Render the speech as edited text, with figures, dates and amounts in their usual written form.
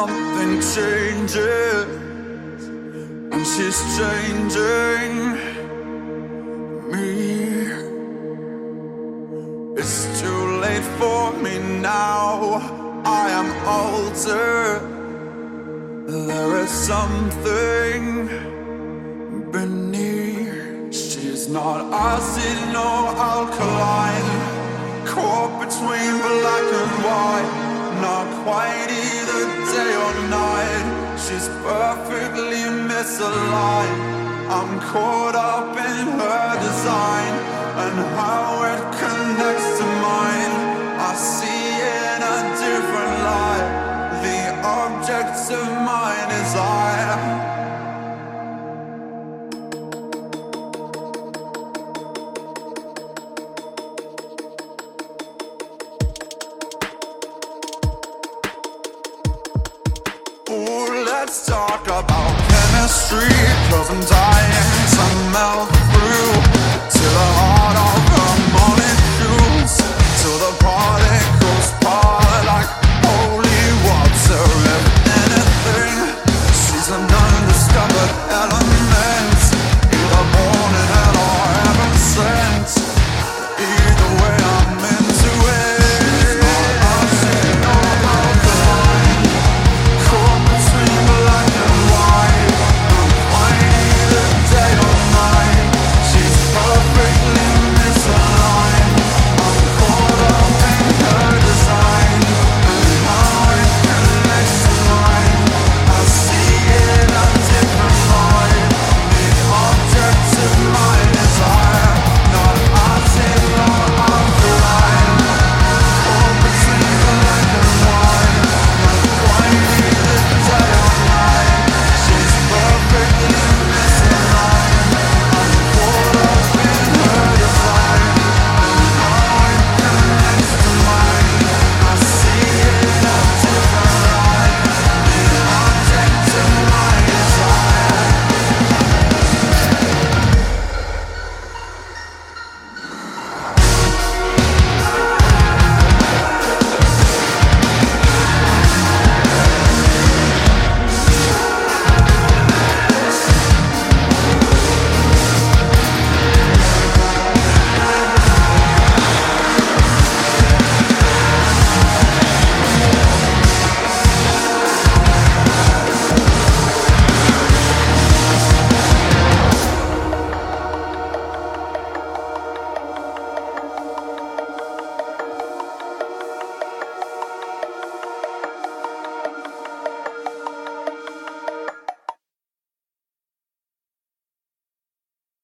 something changes, and she's changing me. It's too late for me now, I am altered. There is something beneath. She's not acid, no alkaline, caught between black and white, not quite either day or night. She's perfectly misaligned. I'm caught up in her design and how it connects to mine. I see in a different light the objects of my desire. Ooh, let's talk about chemistry, 'cause I'm dying to melt through to the heart